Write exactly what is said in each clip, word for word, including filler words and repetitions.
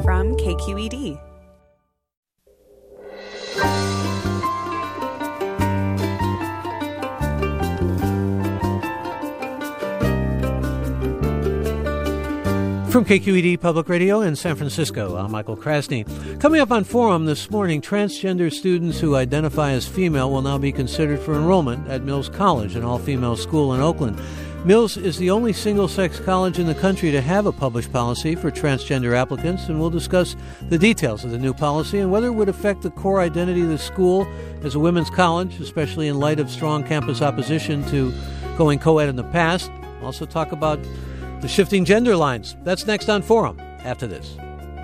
from K Q E D. From K Q E D Public Radio in San Francisco, I'm Michael Krasny. Coming up on Forum this morning, transgender students who identify as female will now be considered for enrollment at Mills College, an all-female school in Oakland. Mills is the only single-sex college in the country to have a published policy for transgender applicants, and we'll discuss the details of the new policy and whether it would affect the core identity of the school as a women's college, especially in light of strong campus opposition to going co-ed in the past. We'll also talk about the shifting gender lines. That's next on Forum after this.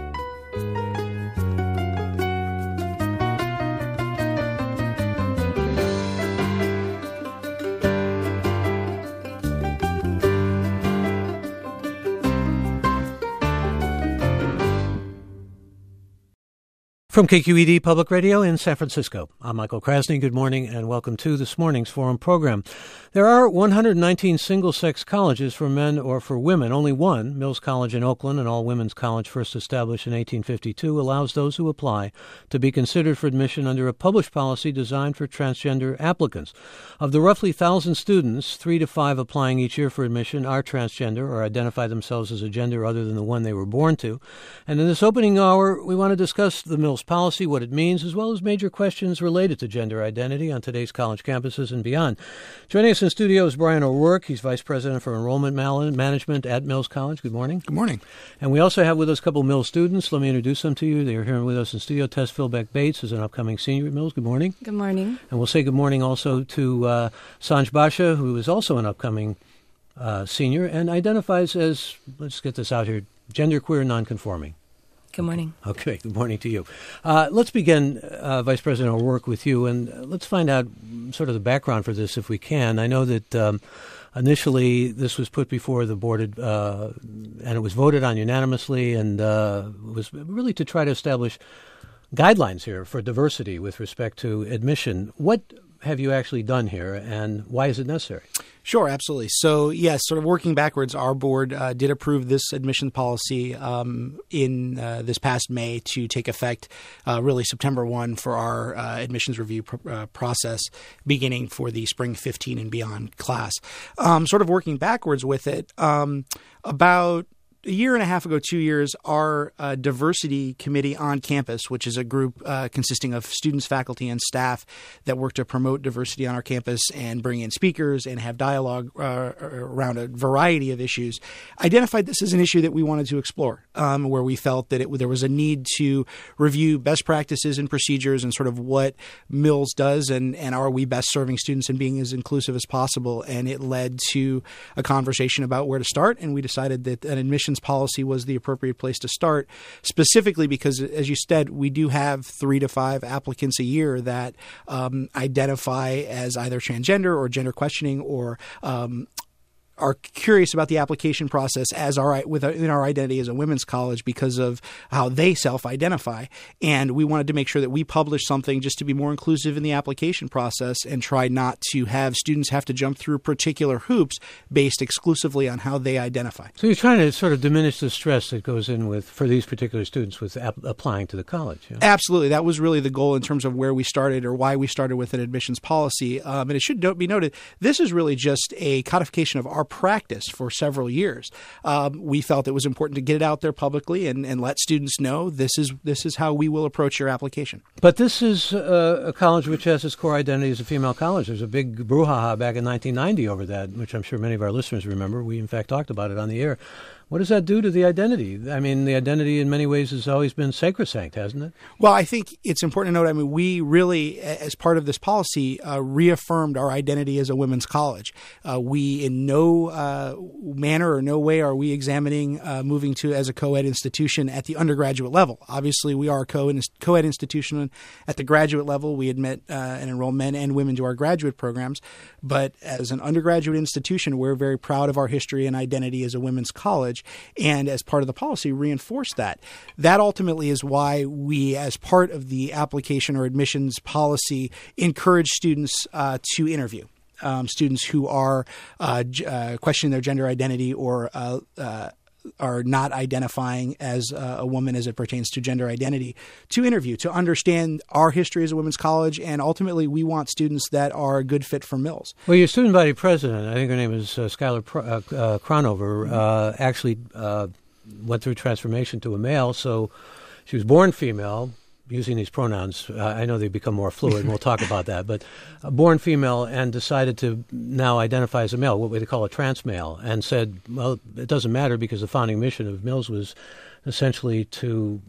From K Q E D Public Radio in San Francisco, I'm Michael Krasny. Good morning and welcome to this morning's Forum program. There are one hundred nineteen single-sex colleges for men or for women. Only one, Mills College in Oakland, an all-women's college first established in eighteen fifty-two, allows those who apply to be considered for admission under a published policy designed for transgender applicants. Of the roughly one thousand students, three to five applying each year for admission are transgender or identify themselves as a gender other than the one they were born to. And in this opening hour, we want to discuss the Mills policy, what it means, as well as major questions related to gender identity on today's college campuses and beyond. Joining us in studio is Brian O'Rourke. He's Vice President for Enrollment Management at Mills College. Good morning. Good morning. And we also have with us a couple of Mills students. Let me introduce them to you. They are here with us in studio. Tess Philbeck Bates is an upcoming senior at Mills. Good morning. Good morning. And we'll say good morning also to uh, Sanj Basha, who is also an upcoming uh, senior and identifies as, let's get this out here, genderqueer nonconforming. Good morning. Okay, good morning to you. Uh, let's begin, uh, Vice President O'Rourke, with you, and let's find out sort of the background for this if we can. I know that um, initially this was put before the board, uh, and it was voted on unanimously, and uh, was really to try to establish guidelines here for diversity with respect to admission. What have you actually done here, and why is it necessary? Sure, absolutely. So, yes, sort of working backwards, our board uh, did approve this admission policy um, in uh, this past May to take effect uh, really September first for our uh, admissions review pr- uh, process beginning for the spring fifteen and beyond class. Um, sort of working backwards with it, um, about a year and a half ago, two years, our uh, diversity committee on campus, which is a group uh, consisting of students, faculty, and staff that work to promote diversity on our campus and bring in speakers and have dialogue uh, around a variety of issues, identified this as an issue that we wanted to explore, um, where we felt that it, there was a need to review best practices and procedures and sort of what Mills does and, and are we best serving students and being as inclusive as possible. And it led to a conversation about where to start, and we decided that an admissions policy was the appropriate place to start, specifically because, as you said, we do have three to five applicants a year that um, identify as either transgender or gender questioning or um, are curious about the application process as our within our identity as a women's college because of how they self-identify. And we wanted to make sure that we publish something just to be more inclusive in the application process and try not to have students have to jump through particular hoops based exclusively on how they identify. So you're trying to sort of diminish the stress that goes in with for these particular students with ap- applying to the college. Yeah? Absolutely. That was really the goal in terms of where we started or why we started with an admissions policy. Um, and it should be noted, this is really just a codification of our practice for several years. Um, we felt it was important to get it out there publicly and, and let students know this is this is how we will approach your application. But this is uh, a college which has its core identity as a female college. There's a big brouhaha back in nineteen ninety over that, which I'm sure many of our listeners remember. We, in fact, talked about it on the air. What does that do to the identity? I mean, the identity in many ways has always been sacrosanct, hasn't it? Well, I think it's important to note, I mean, we really, as part of this policy, uh, reaffirmed our identity as a women's college. Uh, we in no uh, manner or no way are we examining uh, moving to as a co-ed institution at the undergraduate level. Obviously, we are a co-ed, co-ed institution at the graduate level. We admit uh, and enroll men and women to our graduate programs. But as an undergraduate institution, we're very proud of our history and identity as a women's college. And as part of the policy, reinforce that. That ultimately is why we, as part of the application or admissions policy, encourage students uh, to interview. Um, students who are uh, j- uh, questioning their gender identity or uh, uh, are not identifying as uh, a woman as it pertains to gender identity to interview, to understand our history as a women's college, and ultimately we want students that are a good fit for Mills. Well, your student body president, I think her name is uh, Skylar Pr- uh, uh, Cronover, uh, actually uh, went through transformation to a male, so she was born female, using these pronouns. Uh, I know they become more fluid, and we'll talk about that, but uh, born female and decided to now identify as a male, what we call a trans male, and said, well, it doesn't matter because the founding mission of Mills was essentially to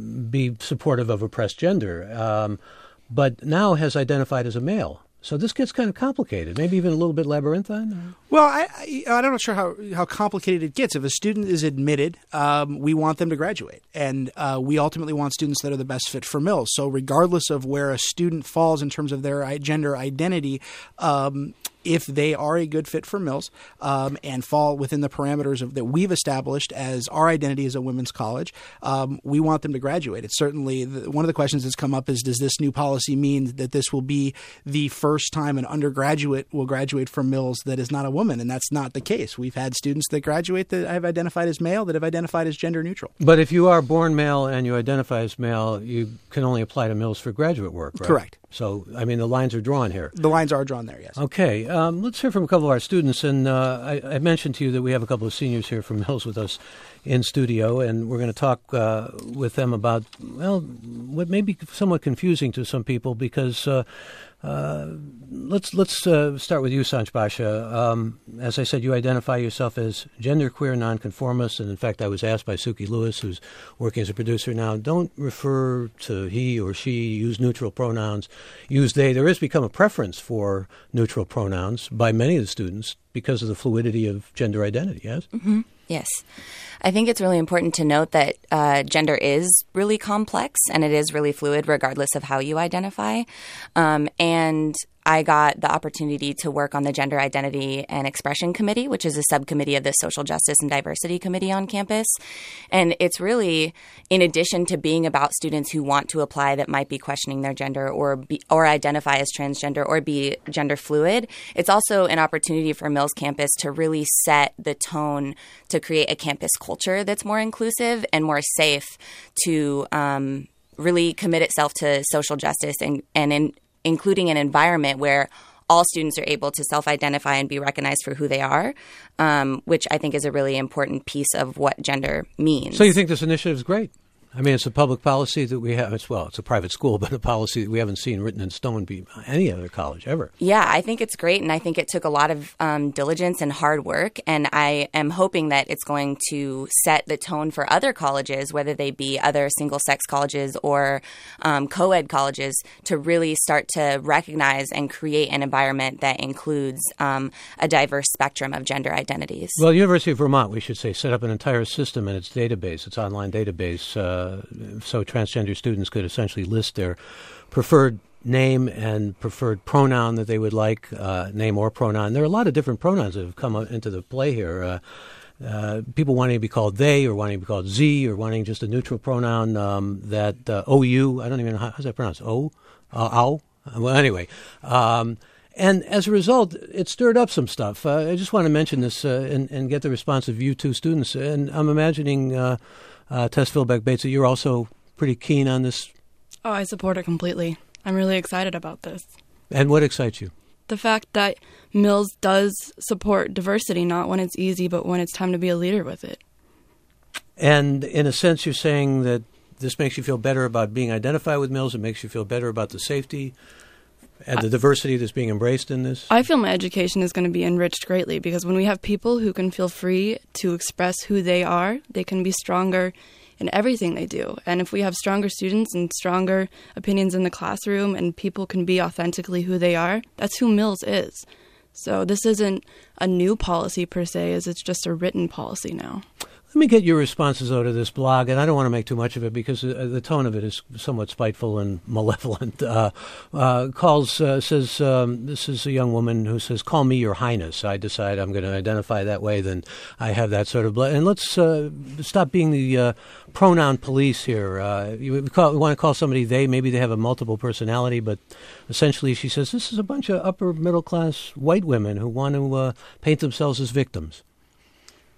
be supportive of oppressed gender, um, but now has identified as a male. So this gets kind of complicated, maybe even a little bit labyrinthine? Well, I, I, I'm not sure how, how complicated it gets. If a student is admitted, um, we want them to graduate. And uh, we ultimately want students that are the best fit for Mills. So regardless of where a student falls in terms of their gender identity, um, if they are a good fit for Mills um, and fall within the parameters of that we've established as our identity as a women's college, um, we want them to graduate. It's certainly the, one of the questions that's come up is, does this new policy mean that this will be the first time an undergraduate will graduate from Mills that is not a woman? And that's not the case. We've had students that graduate that have identified as male, that have identified as gender neutral. But if you are born male and you identify as male, you can only apply to Mills for graduate work, right? Correct. So, I mean, the lines are drawn here. The lines are drawn there, yes. Okay. Um, let's hear from a couple of our students. And uh, I, I mentioned to you that we have a couple of seniors here from Mills with us in studio, and we're going to talk uh, with them about, well, what may be somewhat confusing to some people because uh, uh, let's let's uh, start with you, Sanj Basha. Um, as I said, you identify yourself as genderqueer nonconformist, and in fact, I was asked by Suki Lewis, who's working as a producer now, don't refer to he or she, use neutral pronouns, use they. There has become a preference for neutral pronouns by many of the students because of the fluidity of gender identity, yes? Mm-hmm. Yes. I think it's really important to note that uh, gender is really complex and it is really fluid regardless of how you identify. Um, and I got the opportunity to work on the Gender Identity and Expression Committee, which is a subcommittee of the Social Justice and Diversity Committee on campus. And it's really, in addition to being about students who want to apply that might be questioning their gender or be, or identify as transgender or be gender fluid, it's also an opportunity for Mills campus to really set the tone to create a campus culture that's more inclusive and more safe to um, really commit itself to social justice and, and in including an environment where all students are able to self-identify and be recognized for who they are, um, which I think is a really important piece of what gender means. So you think this initiative is great? I mean, it's a public policy that we have. It's, well, it's a private school, but a policy that we haven't seen written in stone by any other college ever. Yeah, I think it's great, and I think it took a lot of um, diligence and hard work, and I am hoping that it's going to set the tone for other colleges, whether they be other single-sex colleges or um, co-ed colleges, to really start to recognize and create an environment that includes um, a diverse spectrum of gender identities. Well, University of Vermont, we should say, set up an entire system in its database, its online database, uh, so transgender students could essentially list their preferred name and preferred pronoun that they would like, uh, name or pronoun. There are a lot of different pronouns that have come into the play here. Uh, uh, people wanting to be called they or wanting to be called Z or wanting just a neutral pronoun um, that uh, O U, I don't even know, how, how's that pronounced? O? Uh, ow? Well, anyway. Um, And as a result, it stirred up some stuff. Uh, I just want to mention this uh, and, and get the response of you two students. And I'm imagining, uh, uh, Tess Philbeck-Bates, that you're also pretty keen on this. Oh, I support it completely. I'm really excited about this. And what excites you? The fact that Mills does support diversity, not when it's easy, but when it's time to be a leader with it. And in a sense, you're saying that this makes you feel better about being identified with Mills. It makes you feel better about the safety and the diversity that's being embraced in this? I feel my education is going to be enriched greatly because when we have people who can feel free to express who they are, they can be stronger in everything they do. And if we have stronger students and stronger opinions in the classroom and people can be authentically who they are, that's who Mills is. So this isn't a new policy per se, as it's just a written policy now. Let me get your responses, though, to this blog, and I don't want to make too much of it because uh, the tone of it is somewhat spiteful and malevolent. Uh, uh, calls, uh, says, um, this is a young woman who says, call me your highness. I decide I'm going to identify that way, then I have that sort of blood. And let's uh, stop being the uh, pronoun police here. Uh, you call, want to call somebody they, maybe they have a multiple personality, but essentially she says, this is a bunch of upper middle class white women who want to uh, paint themselves as victims.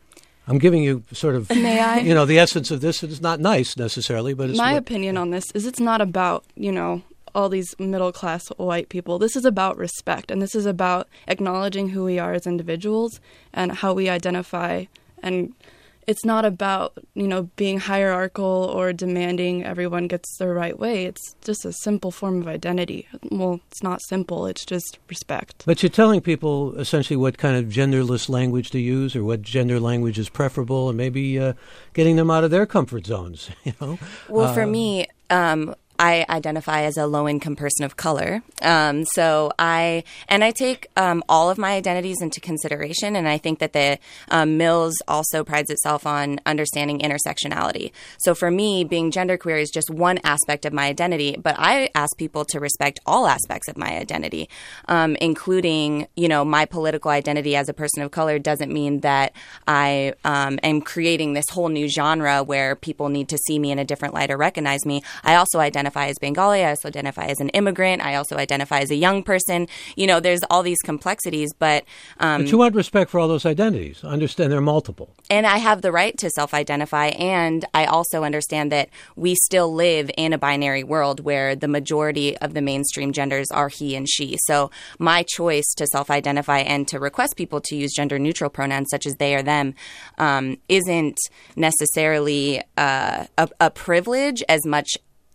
I'm giving you sort of, May I? you know, the essence of this. It's not nice necessarily, but it's My what, opinion on this is it's not about, you know, all these middle-class white people. This is about respect, and this is about acknowledging who we are as individuals and how we identify. And it's not about, you know, being hierarchical or demanding everyone gets their right way. It's just a simple form of identity. Well, it's not simple. It's just respect. But you're telling people essentially what kind of genderless language to use or what gender language is preferable and maybe uh, getting them out of their comfort zones, you know? Well, uh, for me, um, I identify as a low-income person of color. Um, so I, and I take um, all of my identities into consideration, and I think that the um, Mills also prides itself on understanding intersectionality. So for me, being genderqueer is just one aspect of my identity, but I ask people to respect all aspects of my identity, um, including, you know, my political identity as a person of color doesn't mean that I um, am creating this whole new genre where people need to see me in a different light or recognize me. I also identify as Bengali. I also identify as an immigrant. I also identify as a young person. You know, there's all these complexities, but... Um, but you want respect for all those identities. Understand they're multiple. And I have the right to self-identify, and I also understand that we still live in a binary world where the majority of the mainstream genders are he and she. So my choice to self-identify and to request people to use gender-neutral pronouns such as they or them um, isn't necessarily uh, a, a privilege as much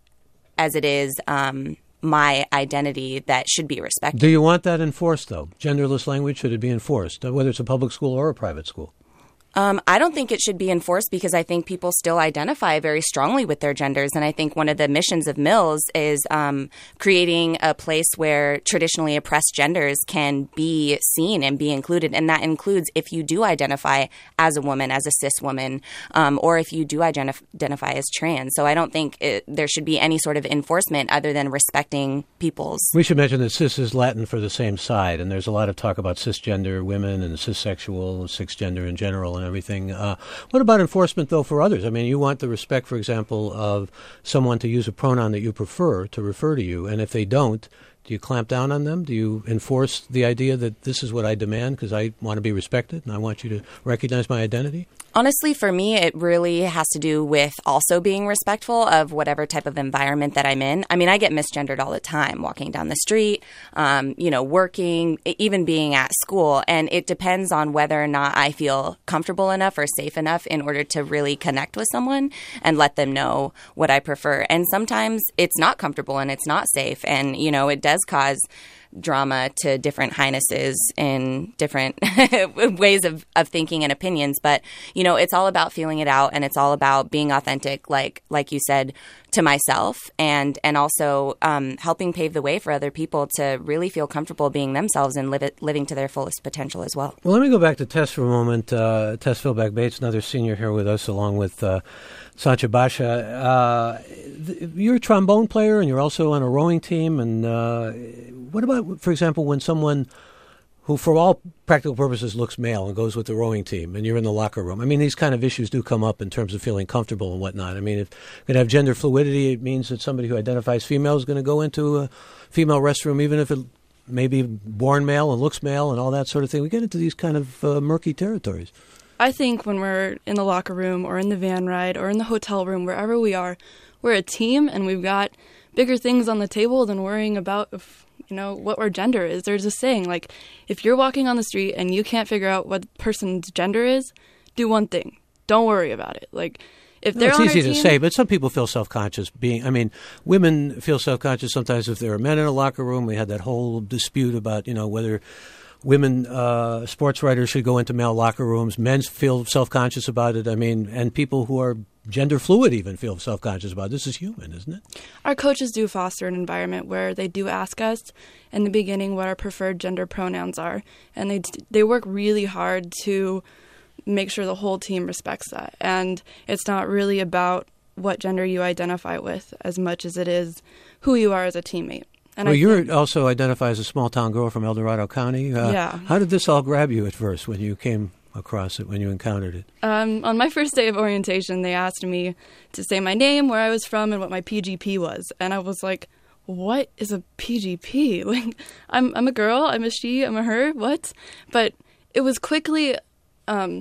as it is um, my identity that should be respected. Do you want that enforced, though? Genderless language, should it be enforced, whether it's a public school or a private school? Um, I don't think it should be enforced because I think people still identify very strongly with their genders. And I think one of the missions of Mills is um, creating a place where traditionally oppressed genders can be seen and be included. And that includes if you do identify as a woman, as a cis woman, um, or if you do identif- identify as trans. So I don't think it, there should be any sort of enforcement other than respecting people's. We should mention that cis is Latin for the same side. And there's a lot of talk about cisgender women and cissexual and cisgender in general and everything. Uh, what about enforcement, though, for others? I mean, you want the respect, for example, of someone to use a pronoun that you prefer to refer to you, and if they don't, do you clamp down on them? Do you enforce the idea that this is what I demand because I want to be respected and I want you to recognize my identity? Honestly, for me, it really has to do with also being respectful of whatever type of environment that I'm in. I mean, I get misgendered all the time, walking down the street, um, you know, working, even being at school. And it depends on whether or not I feel comfortable enough or safe enough in order to really connect with someone and let them know what I prefer. And sometimes it's not comfortable and it's not safe. And, you know, it does cause drama to different highnesses in different ways of, of thinking and opinions. But, you know, it's all about feeling it out, and it's all about being authentic, like like you said, to myself, and, and also um, helping pave the way for other people to really feel comfortable being themselves and live it, living to their fullest potential as well. Well, let me go back to Tess for a moment. Uh, Tess Philbeck-Bates, another senior here with us, along with uh, Sancha Basha. Uh, th- you're a trombone player, and you're also on a rowing team. And uh, what about, for example, when someone who, for all practical purposes, looks male and goes with the rowing team, and you're in the locker room? I mean, these kind of issues do come up in terms of feeling comfortable and whatnot. I mean, if you're going to have gender fluidity, it means that somebody who identifies female is going to go into a female restroom, even if it may be born male and looks male and all that sort of thing. We get into these kind of uh, murky territories. I think when we're in the locker room or in the van ride or in the hotel room, wherever we are, we're a team and we've got bigger things on the table than worrying about if, you know, what our gender is. There's a saying, like, if you're walking on the street and you can't figure out what the person's gender is, do one thing. Don't worry about it. Like, if they're well, it's on easy our to team, say, but some people feel self-conscious being, I mean, women feel self-conscious sometimes if there are men in a locker room. We had that whole dispute about, you know, whether women uh, sports writers should go into male locker rooms. Men feel self-conscious about it. I mean, and people who are gender fluid even feel self-conscious about it. This is human, isn't it? Our coaches do foster an environment where they do ask us in the beginning what our preferred gender pronouns are, and they they work really hard to make sure the whole team respects that. And it's not really about what gender you identify with as much as it is who you are as a teammate. And well, I you think, also identify as a small-town girl from El Dorado County. Uh, yeah. How did this all grab you at first when you came across it, when you encountered it? Um, on my first day of orientation, they asked me to say my name, where I was from, and what my P G P was. And I was like, what is a P G P? Like, I'm I'm a girl, I'm a she, I'm a her, what? But it was quickly um,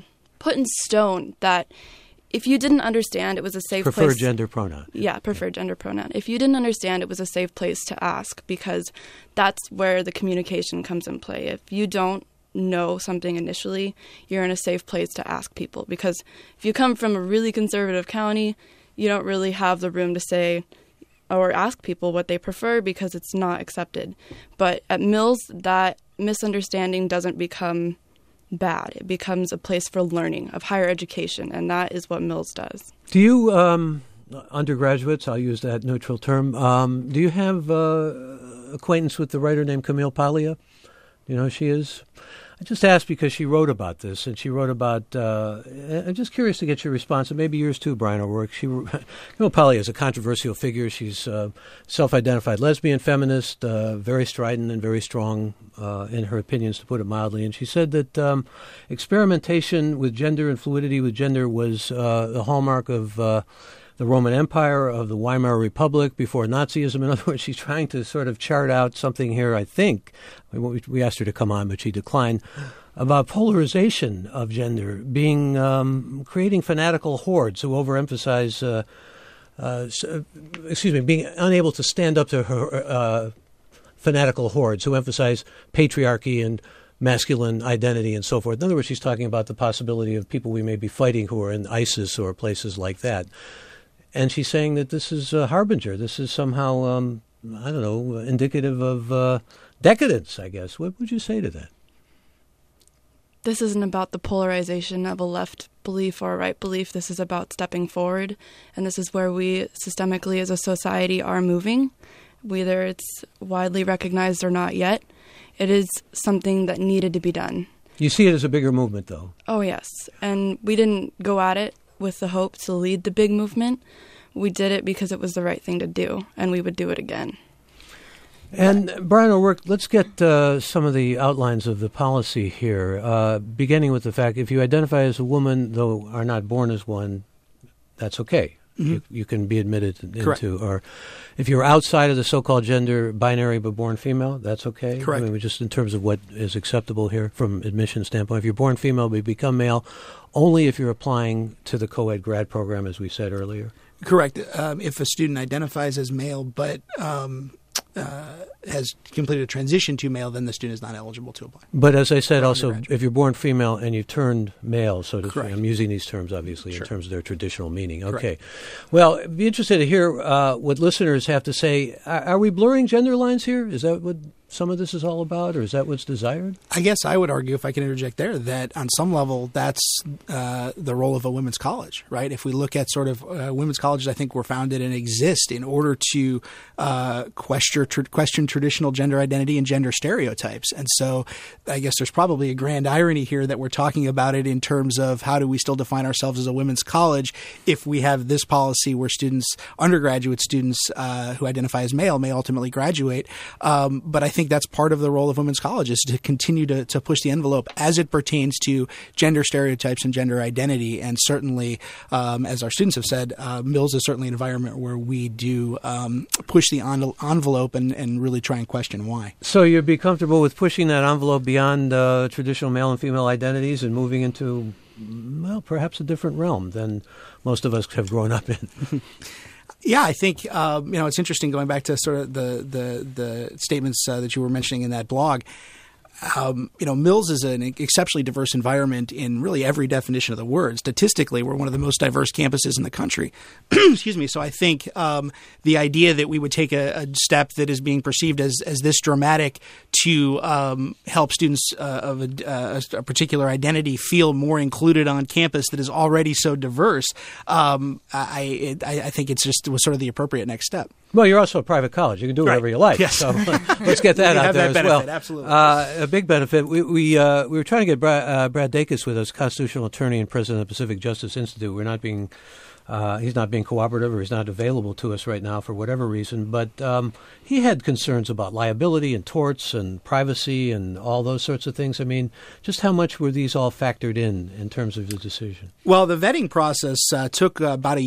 put in stone that if you didn't understand it was a safe preferred place. gender pronoun. Yeah, preferred gender pronoun. If you didn't understand, it was a safe place to ask, because that's where the communication comes in play. If you don't know something initially, you're in a safe place to ask people, because if you come from a really conservative county, you don't really have the room to say or ask people what they prefer because it's not accepted. But at Mills, that misunderstanding doesn't become bad. It becomes a place for learning, of higher education, and that is what Mills does. Do you, um, undergraduates, I'll use that neutral term, um, do you have uh, acquaintance with the writer named Camille Paglia? Do you know who she is? I just asked because she wrote about this, and she wrote about, uh, I'm just curious to get your response, and maybe yours too, Brian O'Rourke. She, Camille Paglia is a controversial figure. She's a self-identified lesbian feminist, uh, very strident and very strong uh, in her opinions, to put it mildly. And she said that um, experimentation with gender and fluidity with gender was uh, the hallmark of uh, the Roman Empire, of the Weimar Republic, before Nazism. In other words, she's trying to sort of chart out something here, I think. We asked her to come on, but she declined, about polarization of gender, being um, creating fanatical hordes who overemphasize, uh, uh, excuse me, being unable to stand up to her uh, fanatical hordes who emphasize patriarchy and masculine identity and so forth. In other words, she's talking about the possibility of people we may be fighting who are in ISIS or places like that. And she's saying that this is a harbinger. This is somehow, um, I don't know, indicative of uh, decadence, I guess. What would you say to that? This isn't about the polarization of a left belief or a right belief. This is about stepping forward. And this is where we systemically as a society are moving, whether it's widely recognized or not yet. It is something that needed to be done. You see it as a bigger movement, though. Oh, yes. And we didn't go at it with the hope to lead the big movement. We did it because it was the right thing to do, and we would do it again. And Brian O'Rourke, let's get uh, some of the outlines of the policy here, uh, beginning with the fact if you identify as a woman, though are not born as one, that's okay. Mm-hmm. You, you can be admitted into, Correct. Or if you're outside of the so-called gender binary but born female, that's okay. Correct. I mean, just in terms of what is acceptable here from admission standpoint. If you're born female but become male, only if you're applying to the co-ed grad program, as we said earlier. Correct. Um, if a student identifies as male but um, uh, has completed a transition to male, then the student is not eligible to apply. But as I said, also, if you're born female and you've turned male, so to speak, Correct. I'm using these terms, obviously, Sure. in terms of their traditional meaning. Correct. Okay. Well, I'd be interested to hear uh, what listeners have to say. Are, are we blurring gender lines here? Is that what some of this is all about, or is that what's desired? I guess I would argue, if I can interject there, that on some level that's uh, the role of a women's college, right? If we look at sort of uh, women's colleges, I think were founded and exist in order to uh, question, tr- question traditional gender identity and gender stereotypes. And so I guess there's probably a grand irony here that we're talking about it in terms of how do we still define ourselves as a women's college if we have this policy where students, undergraduate students uh, who identify as male may ultimately graduate. Um, but I think that's part of the role of women's colleges, to continue to, to push the envelope as it pertains to gender stereotypes and gender identity. And certainly, um, as our students have said, uh, Mills is certainly an environment where we do um, push the en- envelope and, and really try and question why. So you'd be comfortable with pushing that envelope beyond uh, traditional male and female identities and moving into, well, perhaps a different realm than most of us have grown up in? Yeah, I think um, you know it's interesting going back to sort of the the, the statements uh, that you were mentioning in that blog. Um, you know, Mills is an exceptionally diverse environment in really every definition of the word. Statistically, we're one of the most diverse campuses in the country. Excuse me. So I think um, the idea that we would take a, a step that is being perceived as, as this dramatic to um, help students uh, of a, uh, a particular identity feel more included on campus that is already so diverse, um, I, I, I think it's just was sort of the appropriate next step. Well, you're also a private college. You can do whatever Right. you like. Yes. So let's get that You out have there that as well. benefit, absolutely. Uh, a big benefit. We we uh, we were trying to get Brad, uh, Brad Dacus with us, constitutional attorney and president of the Pacific Justice Institute. We're not being uh, he's not being cooperative, or he's not available to us right now for whatever reason. But um, he had concerns about liability and torts and privacy and all those sorts of things. I mean, just how much were these all factored in in terms of the decision? Well, the vetting process uh, took uh, about a year.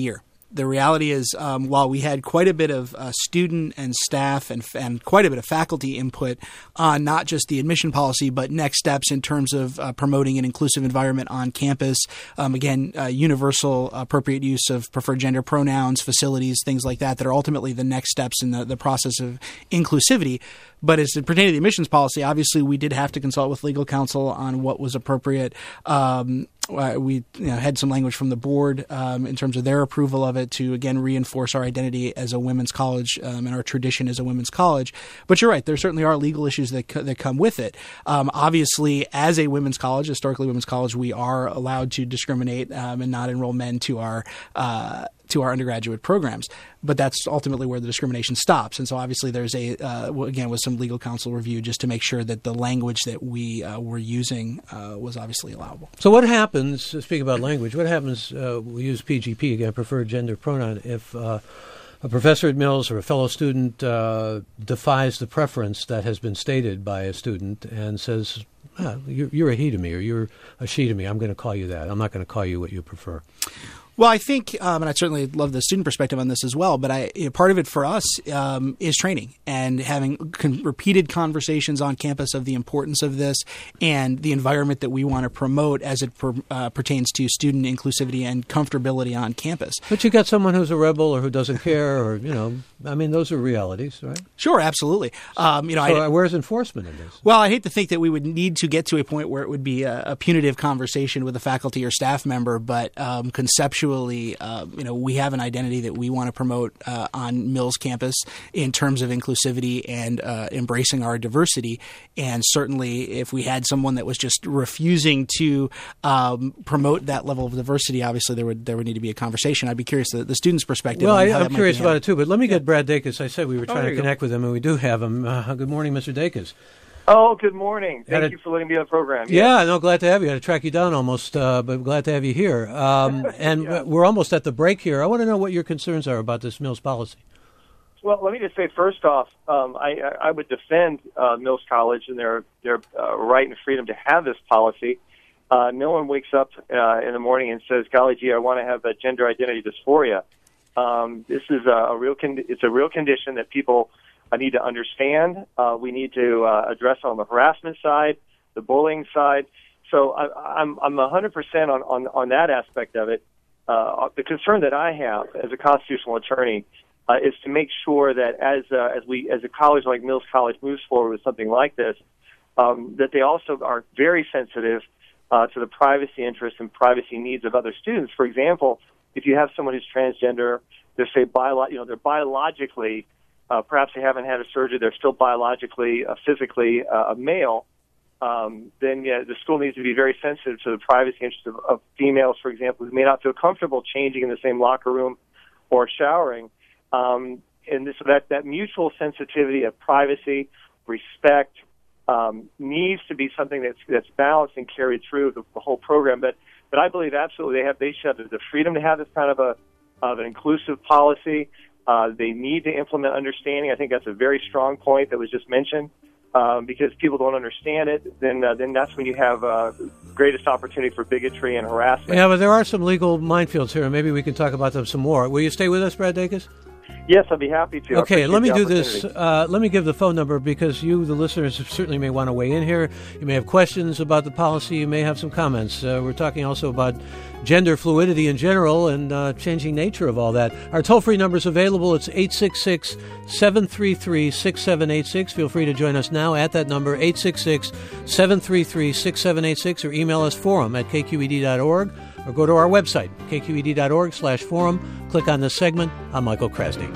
the reality is, um, while we had quite a bit of uh, student and staff and, and quite a bit of faculty input on not just the admission policy, but next steps in terms of uh, promoting an inclusive environment on campus, um, again, uh, universal appropriate use of preferred gender pronouns, facilities, things like that, that are ultimately the next steps in the, the process of inclusivity. But as it pertained to the admissions policy, obviously we did have to consult with legal counsel on what was appropriate. Um, Uh, we you know, had some language from the board um, in terms of their approval of it to, again, reinforce our identity as a women's college um, and our tradition as a women's college. But you're right. There certainly are legal issues that co- that come with it. Um, obviously, as a women's college, historically women's college, we are allowed to discriminate um, and not enroll men to our uh, to our undergraduate programs. But that's ultimately where the discrimination stops. And so obviously there's a, uh, again, with some legal counsel review just to make sure that the language that we uh, were using uh, was obviously allowable. So what happens, speaking about language, what happens, uh, we use P G P, again, preferred gender pronoun, if uh, a professor at Mills or a fellow student uh, defies the preference that has been stated by a student and says, ah, you're, you're a he to me or you're a she to me, I'm going to call you that. I'm not going to call you what you prefer. Well, I think, um, and I certainly love the student perspective on this as well, but I, you know, part of it for us um, is training and having con- repeated conversations on campus of the importance of this and the environment that we want to promote as it per, uh, pertains to student inclusivity and comfortability on campus. But you got someone who's a rebel or who doesn't care or, you know, I mean, those are realities, right? Sure, absolutely. Um, you know, so I, where's enforcement in this? Well, I hate to think that we would need to get to a point where it would be a, a punitive conversation with a faculty or staff member, but um, conceptually, Uh, you know, we have an identity that we want to promote uh, on Mills campus in terms of inclusivity and uh, embracing our diversity. And certainly, if we had someone that was just refusing to um, promote that level of diversity, obviously there would there would need to be a conversation. I'd be curious the, the student's perspective. Well, on I, how I'm that curious might be about it too. But let me yeah. get Brad Dacus. I said we were trying oh, to connect go. with him, and we do have him. Uh, good morning, Mister Dacus. Oh, good morning. Thank a, you for letting me on the program. Yeah, yeah no, glad to have you. I had to track you down almost, uh, but glad to have you here. Um, and yeah. we're almost at the break here. I want to know what your concerns are about this Mills policy. Well, let me just say first off, um, I, I would defend uh, Mills College and their their uh, right and freedom to have this policy. Uh, no one wakes up uh, in the morning and says, "Golly gee, I want to have a gender identity dysphoria." Um, this is a, a real con- it's a real condition that people I need to understand. Uh, we need to uh, address on the harassment side, the bullying side. So I, I'm I'm one hundred percent on, on, on that aspect of it. Uh, the concern that I have as a constitutional attorney uh, is to make sure that as uh, as we as a college like Mills College moves forward with something like this, um, that they also are very sensitive uh, to the privacy interests and privacy needs of other students. For example, if you have someone who's transgender, they're say bio- you know they're biologically Uh, perhaps they haven't had a surgery, they're still biologically, uh, physically uh, a male, um, then yeah, the school needs to be very sensitive to the privacy interests of, of females, for example, who may not feel comfortable changing in the same locker room or showering. Um, and this, that, that mutual sensitivity of privacy, respect, um, needs to be something that's, that's balanced and carried through the, the whole program. But, but I believe absolutely they have, they should have the freedom to have this kind of a, of an inclusive policy. Uh, they need to implement understanding. I think that's a very strong point that was just mentioned. Um, because people don't understand it, then uh, then that's when you have uh, greatest opportunity for bigotry and harassment. Yeah, but there are some legal minefields here, and maybe we can talk about them some more. Will you stay with us, Brad Dacus? Yes, I'd be happy to. Okay, let me do this. Uh, let me give the phone number because you, the listeners, certainly may want to weigh in here. You may have questions about the policy. You may have some comments. Uh, we're talking also about gender fluidity in general and uh, changing nature of all that. Our toll-free number is available. It's eight six six, seven three three, six seven eight six. Feel free to join us now at that number, eight six six, seven three three, six seven eight six, or email us forum at k q e d dot org. Or go to our website, k q e d dot org slash forum. Click on this segment. I'm Michael Krasny.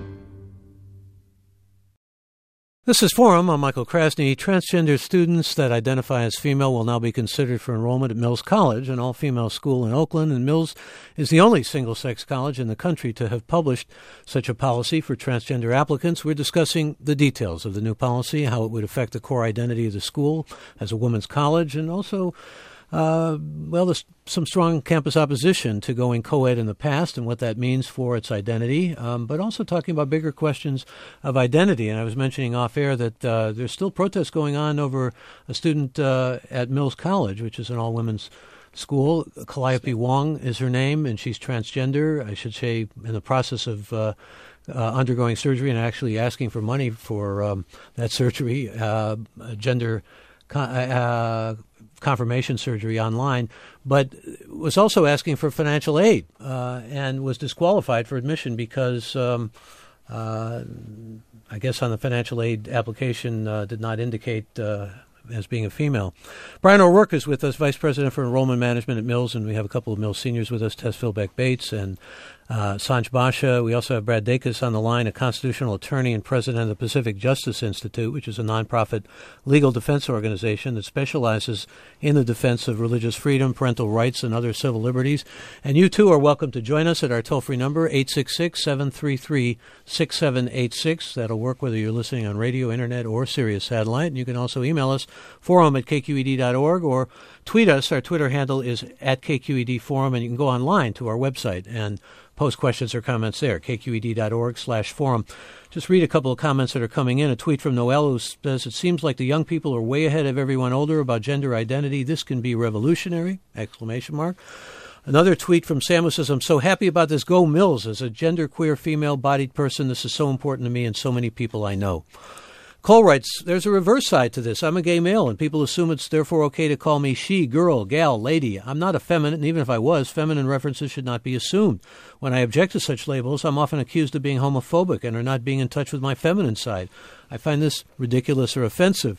This is Forum. I'm Michael Krasny. Transgender students that identify as female will now be considered for enrollment at Mills College, an all-female school in Oakland. And Mills is the only single-sex college in the country to have published such a policy for transgender applicants. We're discussing the details of the new policy, how it would affect the core identity of the school as a women's college, and also Uh, well, there's some strong campus opposition to going co-ed in the past and what that means for its identity, um, but also talking about bigger questions of identity. And I was mentioning off air that uh, there's still protests going on over a student uh, at Mills College, which is an all-women's school. Calliope Wong is her name, and she's transgender. I should say in the process of uh, uh, undergoing surgery and actually asking for money for um, that surgery, uh, gender con- uh, confirmation surgery online, but was also asking for financial aid uh, and was disqualified for admission because um, uh, I guess on the financial aid application uh, did not indicate uh, as being a female. Brian O'Rourke is with us, Vice President for Enrollment Management at Mills, and we have a couple of Mills seniors with us, Tess Philbeck-Bates and uh, Sanj Basha. We also have Brad Dacus on the line, a constitutional attorney and president of the Pacific Justice Institute, which is a nonprofit legal defense organization that specializes in the defense of religious freedom, parental rights, and other civil liberties. And you, too, are welcome to join us at our toll-free number, eight six six, seven three three, six seven eight six. That'll work whether you're listening on radio, internet, or Sirius Satellite. And you can also email us, forum at k q e d dot org, or tweet us. Our Twitter handle is at K Q E D Forum, and you can go online to our website and post questions or comments there, k q e d dot org slash forum. Just read a couple of comments that are coming in. A tweet from Noel who says, it seems like the young people are way ahead of everyone older about gender identity. This can be revolutionary, exclamation mark. Another tweet from Sam who says, I'm so happy about this. Go Mills. As a genderqueer, female-bodied person, this is so important to me and so many people I know. Cole writes, there's a reverse side to this. I'm a gay male, and people assume it's therefore okay to call me she, girl, gal, lady. I'm not effeminate, and even if I was, feminine references should not be assumed. When I object to such labels, I'm often accused of being homophobic and or not being in touch with my feminine side. I find this ridiculous or offensive.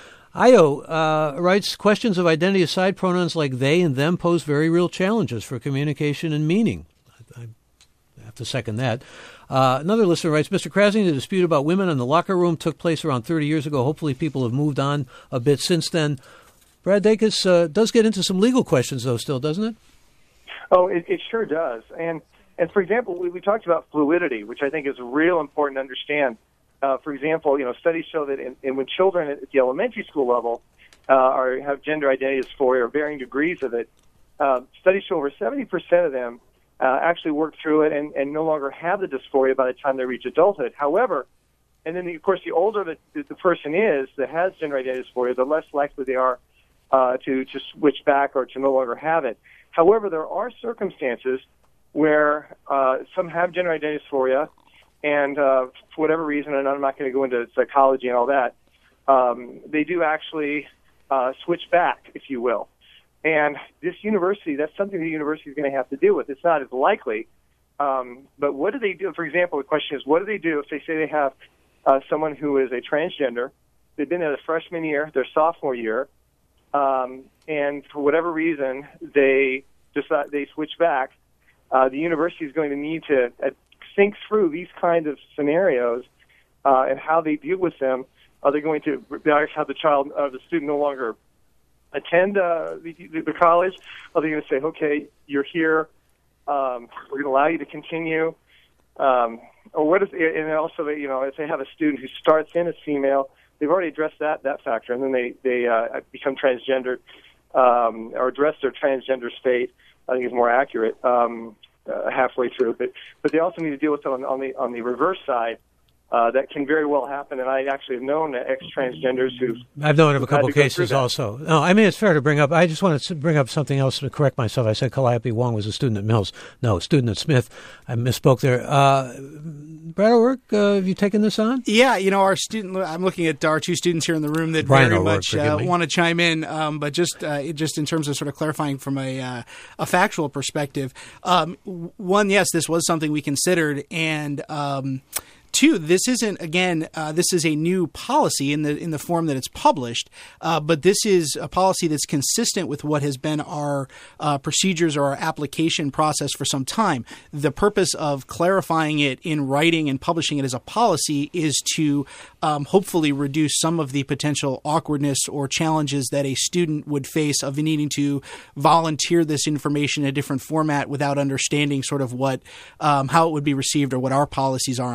Io uh, writes, questions of identity aside, pronouns like they and them pose very real challenges for communication and meaning. I, I have to second that. Uh, another listener writes, Mister Krasny, the dispute about women in the locker room took place around thirty years ago. Hopefully people have moved on a bit since then. Brad Dacus uh, does get into some legal questions, though, still, doesn't it? Oh, it, it sure does. And, and for example, we, we talked about fluidity, which I think is real important to understand. Uh, for example, you know, studies show that in, in when children at the elementary school level uh, are have gender identity dysphoria or varying degrees of it, uh, studies show over seventy percent of them Uh, actually work through it and, and no longer have the dysphoria by the time they reach adulthood. However, and then, the, of course, the older the, the person is that has gender identity dysphoria, the less likely they are uh, to, to switch back or to no longer have it. However, there are circumstances where uh, some have gender identity dysphoria, and uh, for whatever reason, and I'm not going to go into psychology and all that, um, they do actually uh, switch back, if you will. And this university, that's something the university is going to have to deal with. It's not as likely. Um, but what do they do? For example, the question is, what do they do if they say they have uh, someone who is a transgender? They've been there the freshman year, their sophomore year, um, and for whatever reason, they decide they switch back. Uh, the university is going to need to uh, think through these kinds of scenarios uh, and how they deal with them. Are they going to have the child, uh, the student no longer attend uh, the, the college? Are they going to say, okay, you're here, um, we're going to allow you to continue? Um, or what if, and also, you know, if they have a student who starts in as female, they've already addressed that, that factor, and then they, they uh, become transgender um, or address their transgender state, I think is more accurate, um, uh, halfway through. But, but they also need to deal with it on, on, the, on the reverse side. Uh, that can very well happen, and I actually have known ex-transgenders who... I've known of a couple cases also. No, I mean, it's fair to bring up. I just wanted to bring up something else to correct myself. I said Calliope Wong was a student at Mills. No, student at Smith. I misspoke there. Uh, Brad O'Rourke, uh, have you taken this on? Yeah, you know, our student, I'm looking at our two students here in the room that Brian very O'Rourke, much uh, want to chime in, um, but just uh, just in terms of sort of clarifying from a, uh, a factual perspective, um, one, yes, this was something we considered, and... Um, Two, this isn't, again, uh, this is a new policy in the in the form that it's published, uh, but this is a policy that's consistent with what has been our uh, procedures or our application process for some time. The purpose of clarifying it in writing and publishing it as a policy is to um, hopefully reduce some of the potential awkwardness or challenges that a student would face of needing to volunteer this information in a different format without understanding sort of what um, how it would be received or what our policies are on campus.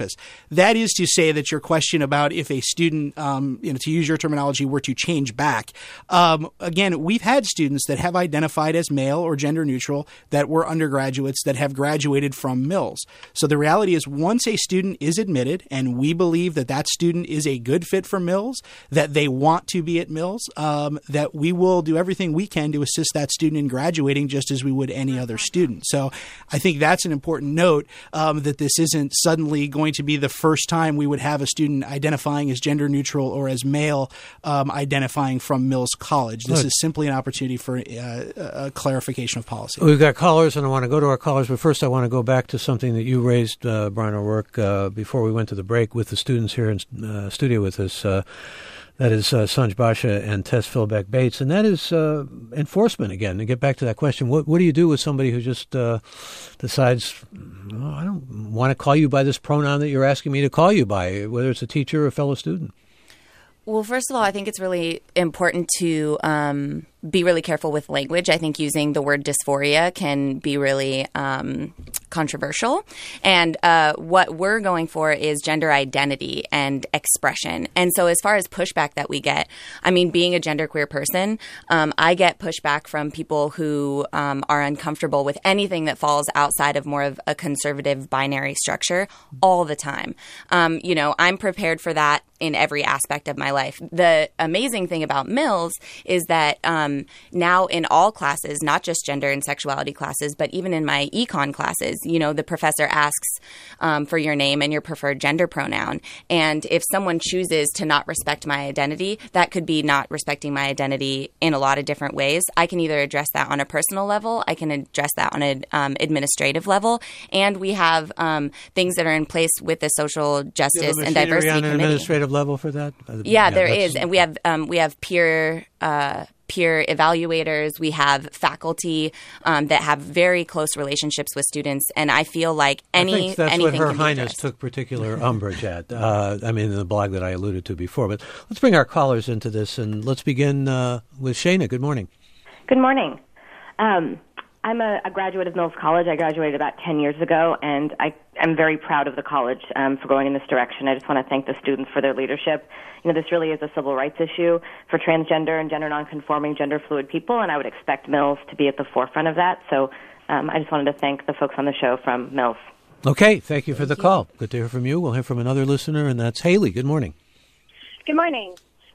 is. That is to say that your question about if a student, um, you know, to use your terminology, were to change back. Um, again, we've had students that have identified as male or gender neutral that were undergraduates that have graduated from Mills. So the reality is once a student is admitted and we believe that that student is a good fit for Mills, that they want to be at Mills, um, that we will do everything we can to assist that student in graduating just as we would any other student. So I think that's an important note, um, that this isn't suddenly going to be the first time we would have a student identifying as gender neutral or as male um, identifying from Mills College. This Good. is simply an opportunity for uh, a clarification of policy. We've got callers, and I want to go to our callers, but first I want to go back to something that you raised, uh, Brian O'Rourke, uh, before we went to the break with the students here in uh, studio with us. Uh, That is uh, Sanj Basha and Tess Philbeck Bates, and that is uh, enforcement again. To get back to that question, what what do you do with somebody who just uh, decides, oh, I don't want to call you by this pronoun that you're asking me to call you by, whether it's a teacher or a fellow student? Well, first of all, I think it's really important to um, be really careful with language. I think using the word dysphoria can be really um, controversial. And uh, what we're going for is gender identity and expression. And so as far as pushback that we get, I mean, being a genderqueer person, um, I get pushback from people who um, are uncomfortable with anything that falls outside of more of a conservative binary structure all the time. Um, you know, I'm prepared for that in every aspect of my life. The amazing thing about Mills is that um, now in all classes, not just gender and sexuality classes, but even in my econ classes, you know, the professor asks um, for your name and your preferred gender pronoun. And if someone chooses to not respect my identity, that could be not respecting my identity in a lot of different ways. I can either address that on a personal level, I can address that on an um, administrative level, and we have um, things that are in place with the Social Justice and Diversity on an Committee. Administrative level for that? Yeah, yeah there is, and we have um, we have peer uh, peer evaluators. We have faculty um, that have very close relationships with students, and I feel like any I think that's anything what Her can be Highness addressed. took particular umbrage at. Uh, I mean, in the blog that I alluded to before. But let's bring our callers into this, and let's begin uh, with Shana. Good morning. Good morning. Um, I'm a, a graduate of Mills College. I graduated about ten years ago, and I, I'm very proud of the college um, for going in this direction. I just want to thank the students for their leadership. You know, this really is a civil rights issue for transgender and gender nonconforming, gender fluid people, and I would expect Mills to be at the forefront of that. So um, I just wanted to thank the folks on the show from Mills. Okay, thank you for Thank the you. call. Good to hear from you. We'll hear from another listener, and that's Haley. Good morning. Good morning.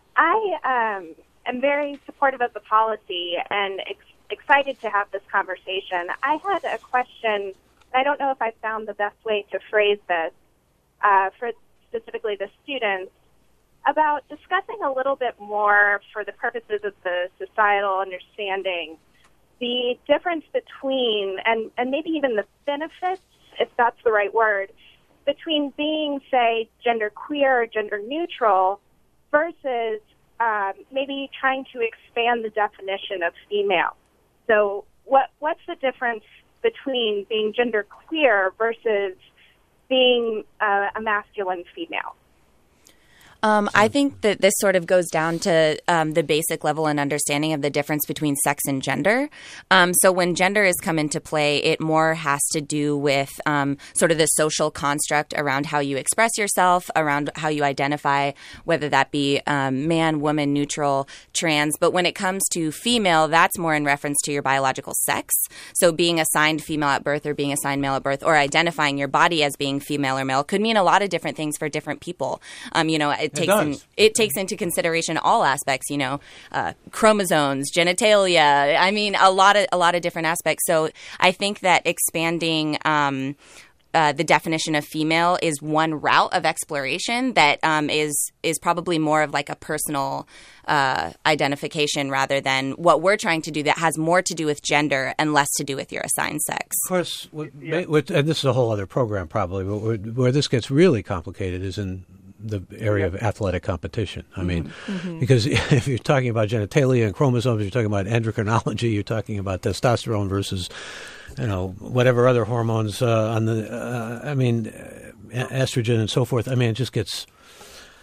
I um, am very supportive of the policy and ex- excited to have this conversation. I had a question. I don't know if I found the best way to phrase this uh, for specifically the students, about discussing a little bit more for the purposes of the societal understanding the difference between, and, and maybe even the benefits, if that's the right word, between being, say, genderqueer or gender neutral versus um, maybe trying to expand the definition of female. So what what's the difference between being genderqueer versus being uh, a masculine female? Um, I think that this sort of goes down to um, the basic level and understanding of the difference between sex and gender. Um, so when gender has come into play, it more has to do with um, sort of the social construct around how you express yourself, around how you identify, whether that be um, man, woman, neutral, trans. But when it comes to female, that's more in reference to your biological sex. So being assigned female at birth or being assigned male at birth, or identifying your body as being female or male, could mean a lot of different things for different people. Um, you know, it takes in, it takes into consideration all aspects, you know, uh, chromosomes, genitalia. I mean, a lot of a lot of different aspects. So I think that expanding um, uh, the definition of female is one route of exploration that um, is is probably more of like a personal uh, identification rather than what we're trying to do that has more to do with gender and less to do with your assigned sex. Of course, what, what, and this is a whole other program probably, but where, where this gets really complicated is in the area of athletic competition. I mean, mm-hmm. because if you're talking about genitalia and chromosomes, you're talking about endocrinology, you're talking about testosterone versus, you know, whatever other hormones uh, on the, uh, I mean, estrogen and so forth. I mean, it just gets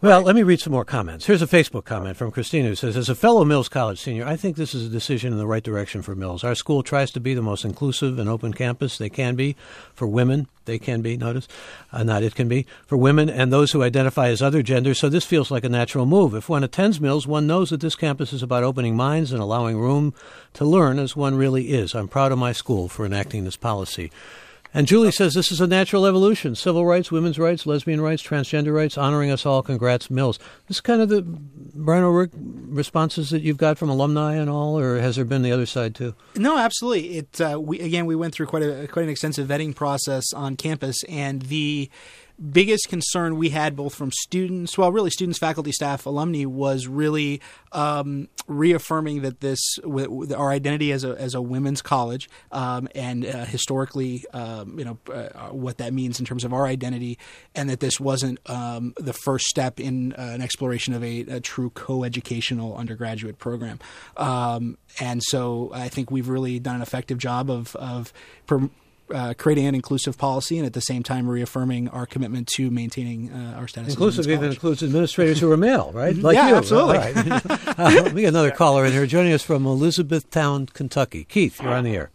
Well, let me read some more comments. Here's a Facebook comment from Christina who says, as a fellow Mills College senior, I think this is a decision in the right direction for Mills. Our school tries to be the most inclusive and open campus they can be for women. They can be, notice, uh, not it can be, for women and those who identify as other genders. So this feels like a natural move. If one attends Mills, one knows that this campus is about opening minds and allowing room to learn as one really is. I'm proud of my school for enacting this policy. And Julie says this is a natural evolution. Civil rights, women's rights, lesbian rights, transgender rights, honoring us all. Congrats, Mills. This is kind of the, Brian O'Rourke, responses that you've got from alumni and all, or has there been the other side too? No, absolutely. It uh, we again, we went through quite a quite an extensive vetting process on campus, and the biggest concern we had both from students, well, really students, faculty, staff, alumni, was really um, reaffirming that this, w- our identity as a as a women's college, um, and uh, historically, um, you know, uh, what that means in terms of our identity, and that this wasn't um, the first step in uh, an exploration of a, a true co-educational undergraduate program. Um, and so I think we've really done an effective job of of per- Uh, creating an inclusive policy and at the same time reaffirming our commitment to maintaining uh, our status. Inclusive even includes administrators who are male, right? Like yeah, you. absolutely. All right. uh, we got another caller in here joining us from Elizabethtown, Kentucky. Keith, you're on the air.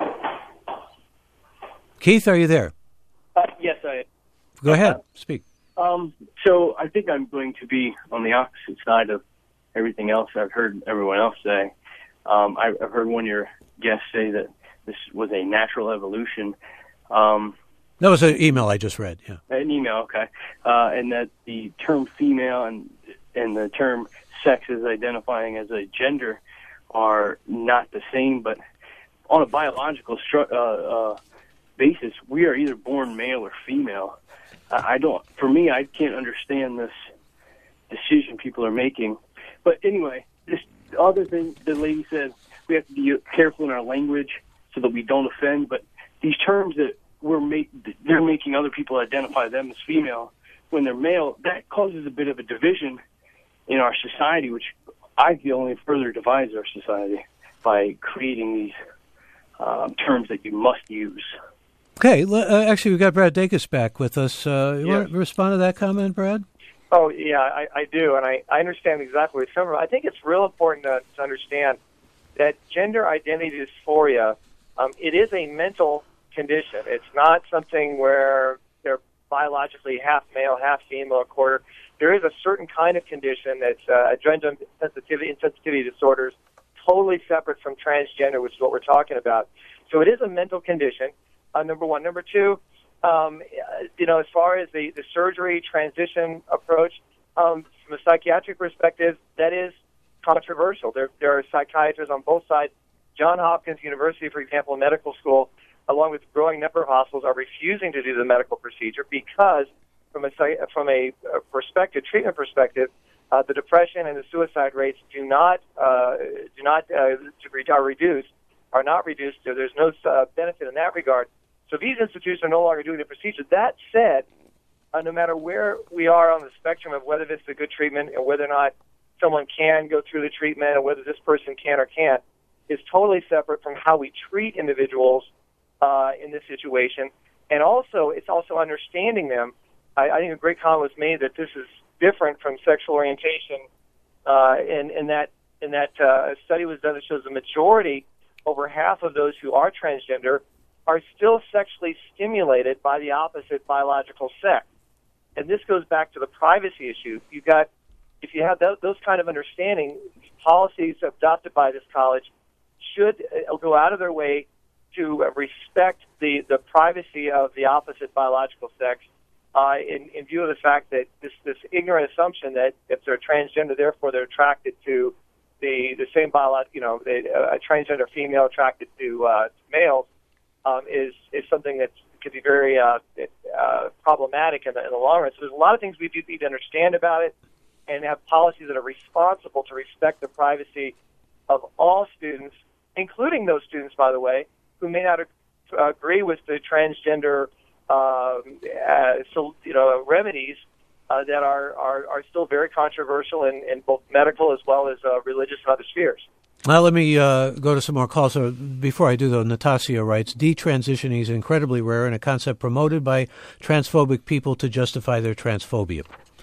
Keith, are you there? Uh, yes, I am. Go ahead. Speak. Um, so I think I'm going to be on the opposite side of everything else I've heard everyone else say. Um, I, I've heard one of your guests say that this was a natural evolution. Um, that was an email I just read, yeah. An email, okay. Uh, and that the term female and and the term sex as identifying as a gender are not the same, but on a biological stru- uh, uh, basis, we are either born male or female. Uh, I don't, for me, I can't understand this decision people are making. But anyway, this other thing the lady said, we have to be careful in our language so that we don't offend, but these terms that we're make, they're making other people identify them as female when they're male, that causes a bit of a division in our society, which I feel only further divides our society by creating these um, terms that you must use. Okay, uh, actually, we've got Brad Dacus back with us. Uh, you Yes. want to respond to that comment, Brad? Oh, yeah, I, I do, and I, I understand exactly what you're talking about. I think it's real important to, to understand that gender identity dysphoria, um, it is a mental condition. It's not something where they're biologically half male, half female, a quarter. There is a certain kind of condition that's uh, gender sensitivity insensitivity disorders, totally separate from transgender, which is what we're talking about. So it is a mental condition, uh, number one. Number two, um, you know, as far as the, the surgery transition approach, um, from a psychiatric perspective, that is controversial. There, there are psychiatrists on both sides. Johns Hopkins University, for example, medical school, along with a growing number of hospitals, are refusing to do the medical procedure because, from a from a perspective, treatment perspective, uh, the depression and the suicide rates do not uh, do not uh, are reduced, are not reduced. So there's no uh, benefit in that regard. So these institutions are no longer doing the procedure. That said, uh, no matter where we are on the spectrum of whether this is a good treatment and whether or not someone can go through the treatment and whether this person can or can't, is totally separate from how we treat individuals uh, in this situation. And also, it's also understanding them. I, I think a great comment was made that this is different from sexual orientation, uh, in, in that in that uh, a study was done that shows the majority, over half of those who are transgender, are still sexually stimulated by the opposite biological sex. And this goes back to the privacy issue. You've got, if you have those, those kind of understanding, policies adopted by this college should go out of their way to respect the, the privacy of the opposite biological sex, uh, in, in view of the fact that this, this ignorant assumption that if they're transgender, therefore they're attracted to the, the same biological, you know, the, uh, a transgender female attracted to, uh, to males, um, is, is something that could be very uh, uh, problematic in the, in the long run. So there's a lot of things we do need to understand about it and have policies that are responsible to respect the privacy of all students, including those students, by the way, who may not uh, agree with the transgender, uh, uh, so, you know, remedies uh, that are, are, are still very controversial in, in both medical as well as uh, religious and other spheres. Well, let me uh, go to some more calls. So before I do, though, Natasha writes, detransitioning is incredibly rare and a concept promoted by transphobic people to justify their transphobia.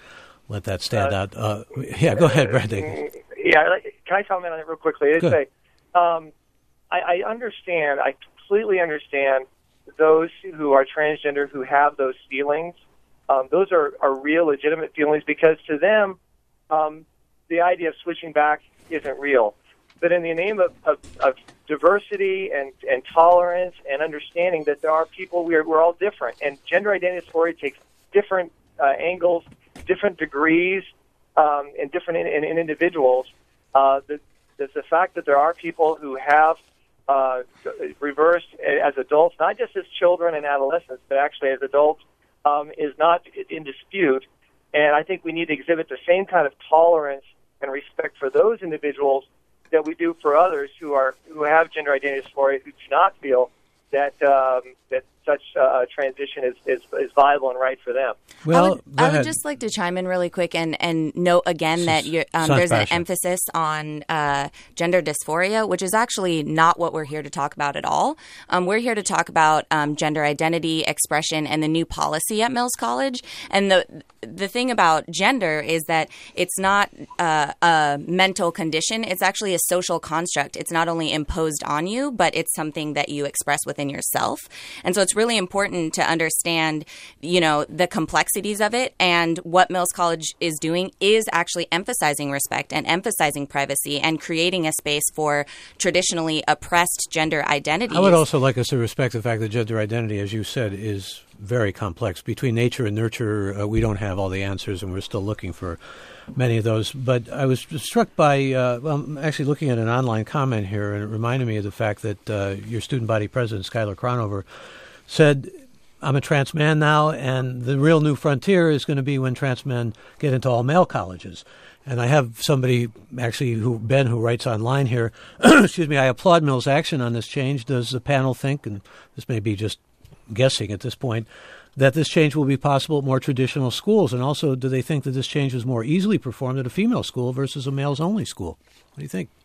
let that stand Uh, out. Uh, yeah, go ahead, Brandy. Yeah, can I comment on it real quickly? It's a, um, I, I understand, I completely understand those who are transgender who have those feelings. Um, those are, are real, legitimate feelings because to them, um, the idea of switching back isn't real. But in the name of, of, of diversity and, and tolerance and understanding that there are people, we're, we're all different. And gender identity dysphoria takes different uh, angles, different degrees, um, and different in, in, in individuals. Uh, the, the, the fact that there are people who have uh, reversed as adults, not just as children and adolescents, but actually as adults, um, is not in dispute. And I think we need to exhibit the same kind of tolerance and respect for those individuals that we do for others who are who have gender identity dysphoria, who do not feel that um, that such a uh, transition is, is is viable and right for them. Well, I would, I would just like to chime in really quick and, and note again that you're, um, there's an emphasis on uh, gender dysphoria, which is actually not what we're here to talk about at all. Um, we're here to talk about um, gender identity, expression, and the new policy at Mills College. And the the thing about gender is that it's not uh, a mental condition. It's actually a social construct. It's not only imposed on you, but it's something that you express within yourself. And so it's really important to understand, you know, the complexities of it. And what Mills College is doing is actually emphasizing respect and emphasizing privacy and creating a space for traditionally oppressed gender identities. I would also like us to respect the fact that gender identity, as you said, is very complex. Between nature and nurture, uh, we don't have all the answers, and we're still looking for many of those. But I was struck by, uh, well, I'm actually looking at an online comment here, and it reminded me of the fact that uh, your student body president, Skylar Cronover, said, I'm a trans man now, and the real new frontier is going to be when trans men get into all-male colleges. And I have somebody, actually, who Ben, who writes online here. Excuse me, I applaud Mills' action on this change. Does the panel think, and this may be just guessing at this point, that this change will be possible at more traditional schools? And also, do they think that this change is more easily performed at a female school versus a males-only school? What do you think?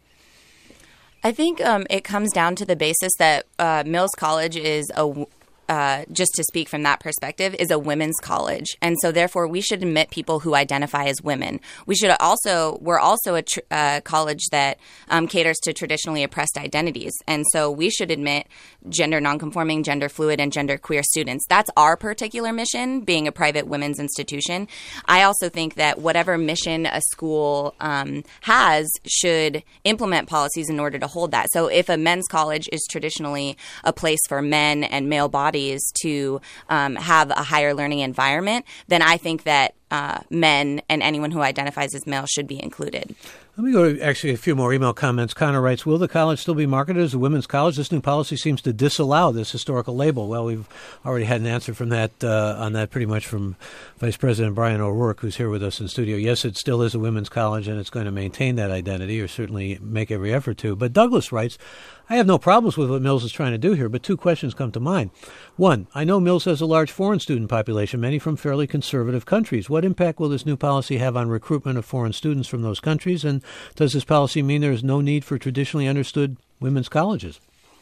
I think um, it comes down to the basis that uh, Mills College is a Uh, just to speak from that perspective, is a women's college. And so therefore we should admit people who identify as women. We should also, we're also a tr- uh, college that um, caters to traditionally oppressed identities. And so we should admit gender nonconforming, gender fluid, and gender queer students. That's our particular mission, being a private women's institution. I also think that whatever mission a school um, has should implement policies in order to hold that. So if a men's college is traditionally a place for men and male bodies to um, have a higher learning environment, then I think that uh, men and anyone who identifies as male should be included. Let me go to actually a few more email comments. Connor writes, will the college still be marketed as a women's college? This new policy seems to disallow this historical label. Well, we've already had an answer from that uh, on that pretty much from Vice President Brian O'Rourke, who's here with us in studio. Yes, it still is a women's college, and it's going to maintain that identity, or certainly make every effort to. But Douglas writes, I have no problems with what Mills is trying to do here, but two questions come to mind. One, I know Mills has a large foreign student population, many from fairly conservative countries. What impact will this new policy have on recruitment of foreign students from those countries? And does this policy mean there is no need for traditionally understood women's colleges?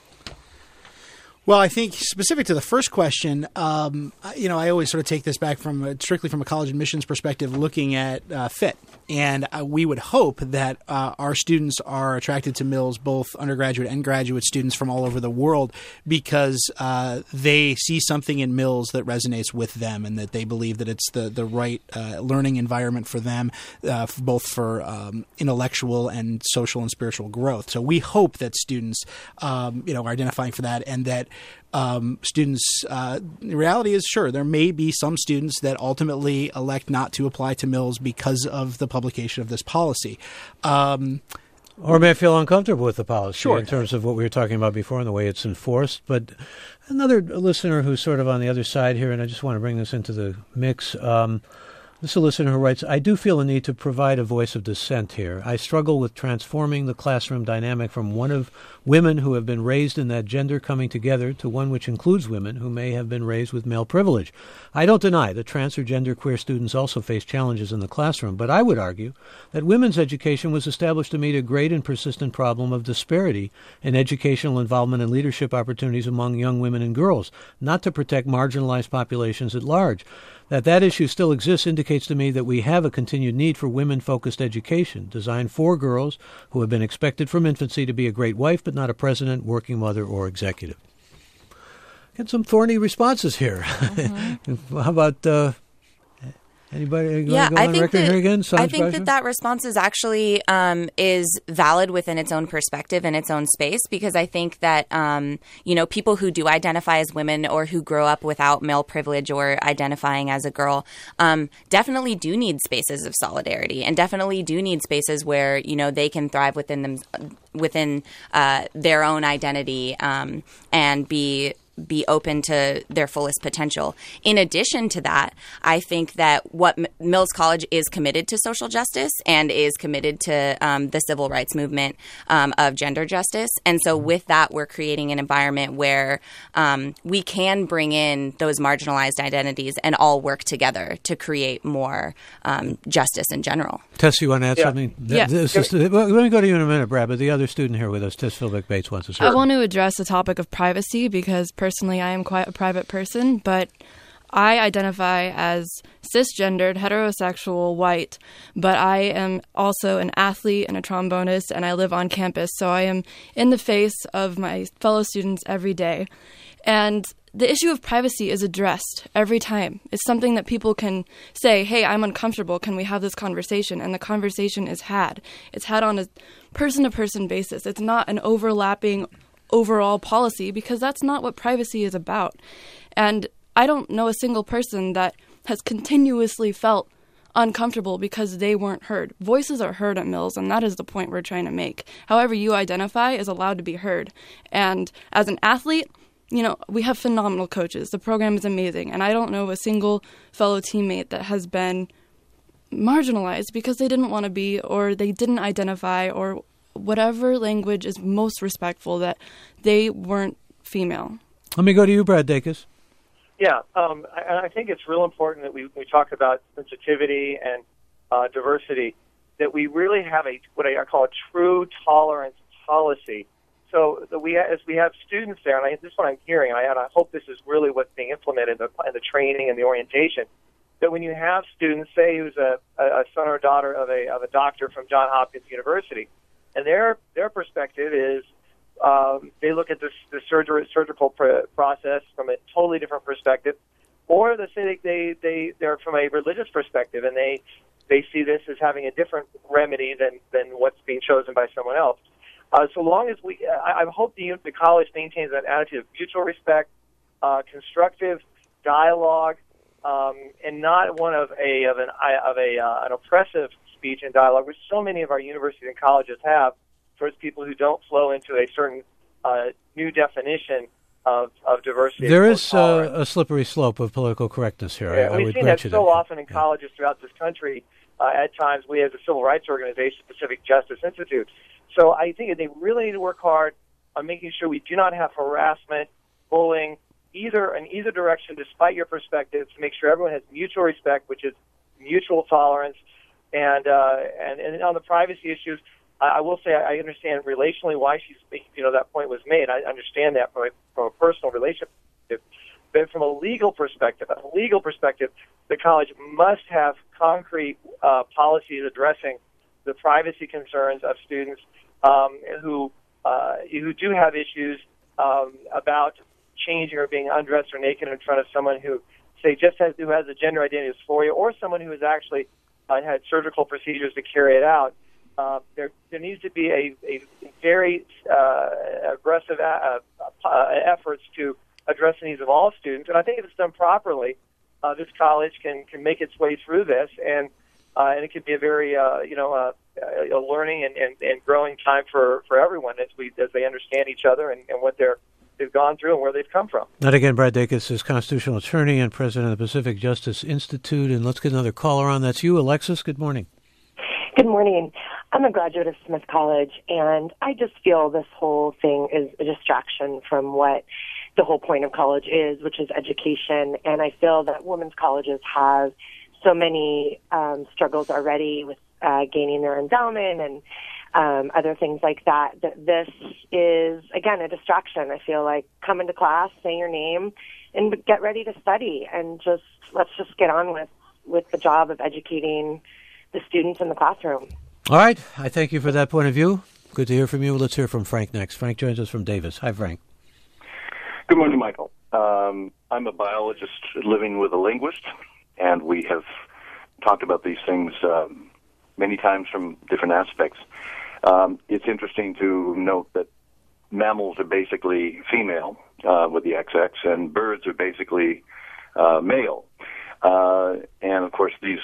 Well, I think specific to the first question, um, you know, I always sort of take this back from a, strictly from a college admissions perspective, looking at uh, fit. And uh, we would hope that uh, our students are attracted to Mills, both undergraduate and graduate students from all over the world, because uh, they see something in Mills that resonates with them, and that they believe that it's the, the right uh, learning environment for them, uh, for both for um, intellectual and social and spiritual growth. So we hope that students, um, you know, are identifying for that, and that Um, students, uh, the reality is, sure, there may be some students that ultimately elect not to apply to Mills because of the publication of this policy. Um, or may feel uncomfortable with the policy sure. in terms of what we were talking about before and the way it's enforced. But another listener who's sort of on the other side here, and I just want to bring this into the mix, um, this is a listener who writes, I do feel a need to provide a voice of dissent here. I struggle with transforming the classroom dynamic from one of women who have been raised in that gender coming together to one which includes women who may have been raised with male privilege. I don't deny that trans or gender queer students also face challenges in the classroom, but I would argue that women's education was established to meet a great and persistent problem of disparity in educational involvement and leadership opportunities among young women and girls, not to protect marginalized populations at large. That that issue still exists indicates to me that we have a continued need for women-focused education designed for girls who have been expected from infancy to be a great wife but not a president, working mother, or executive. Get some thorny responses here. Mm-hmm. How about... Uh, Anybody yeah, go I on think record that, here again? I think that that response is actually um, is valid within its own perspective and its own space, because I think that um, you know, people who do identify as women or who grow up without male privilege or identifying as a girl um, definitely do need spaces of solidarity, and definitely do need spaces where, you know, they can thrive within them within uh, their own identity um, and be. be open to their fullest potential. In addition to that, I think that what M- Mills College is committed to social justice and is committed to um, the civil rights movement um, of gender justice. And so with that, we're creating an environment where um, we can bring in those marginalized identities and all work together to create more um, justice in general. Tess, you want to add yeah. something? Yeah. This is, well, let me go to you in a minute, Brad, but the other student here with us, Tess Philbick-Bates, wants to say. I want to address the topic of privacy because personally I am quite a private person, but I identify as cisgendered, heterosexual, white, but I am also an athlete and a trombonist, and I live on campus, so I am in the face of my fellow students every day. And the issue of privacy is addressed every time. It's something that people can say, hey, I'm uncomfortable, can we have this conversation? And the conversation is had. It's had on a person-to-person basis. It's not an overlapping overall policy, because that's not what privacy is about. And I don't know a single person that has continuously felt uncomfortable because they weren't heard. Voices are heard at Mills, and that is the point we're trying to make. However you identify is allowed to be heard. And as an athlete, you know, we have phenomenal coaches. The program is amazing. And I don't know a single fellow teammate that has been marginalized because they didn't want to be, or they didn't identify, or whatever language is most respectful, that they weren't female. Let me go to you, Brad Dacus. Yeah, um, I, I think it's real important that we, we talk about sensitivity and uh, diversity, that we really have a what I call a true tolerance policy. So that we, as we have students there, and I, this is what I'm hearing, and I, and I hope this is really what's being implemented in the, in the training and the orientation, that when you have students, say who's a, a son or daughter of a of a doctor from Johns Hopkins University, and their their perspective is um, they look at this, the surgery, surgical pr- process from a totally different perspective, or they say they, they they're from a religious perspective, and they they see this as having a different remedy than, than what's being chosen by someone else. Uh, so long as we, I, I hope the, the college maintains that attitude of mutual respect, uh, constructive dialogue, um, and not one of a of an of a uh, an oppressive speech and dialogue, which so many of our universities and colleges have towards people who don't flow into a certain uh, new definition of, of diversity. There is uh, a slippery slope of political correctness here. Yeah, I, I we've would seen that you so that. often in yeah. colleges throughout this country. Uh, at times, we as a civil rights organization, Pacific Justice Institute. So I think they really need to work hard on making sure we do not have harassment, bullying, either in either direction, despite your perspective, to make sure everyone has mutual respect, which is mutual tolerance. And uh, and, and on the privacy issues, I, I will say I, I understand relationally why she's you know that point was made. I understand that from a, from a personal relationship. But from a legal perspective, a legal perspective, the college must have concrete uh, policies addressing the privacy concerns of students um, who uh, who do have issues um, about changing or being undressed or naked in front of someone who, say, just has who has a gender identity dysphoria, or someone who has actually uh, had surgical procedures to carry it out. Uh, there, there needs to be a, a very uh, aggressive uh, uh, efforts to address the needs of all students. And I think if it's done properly, uh, this college can, can make its way through this, and uh, and it can be a very uh, you know uh, a learning and, and, and growing time for, for everyone as we as they understand each other and, and what they're they've gone through and where they've come from. That again, Brad Dacus is constitutional attorney and president of the Pacific Justice Institute. And let's get another caller on. That's you, Alexis. Good morning. Good morning. I'm a graduate of Smith College, and I just feel this whole thing is a distraction from what the whole point of college is, which is education. And I feel that women's colleges have so many um, struggles already with uh, gaining their endowment and um, other things like that, that this is, again, a distraction. I feel like come into class, say your name, and get ready to study, and just let's just get on with, with the job of educating the students in the classroom. All right. I thank you for that point of view. Good to hear from you. Let's hear from Frank next. Frank joins us from Davis. Hi, Frank. Good morning, Michael. Um, I'm a biologist living with a linguist, and we have talked about these things um, many times from different aspects. Um, it's interesting to note that mammals are basically female uh, with the X X, and birds are basically uh, male. Uh, and, of course, these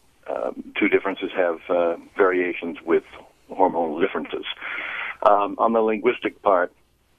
um, two differences have uh, variations with hormonal differences. Um, on the linguistic part,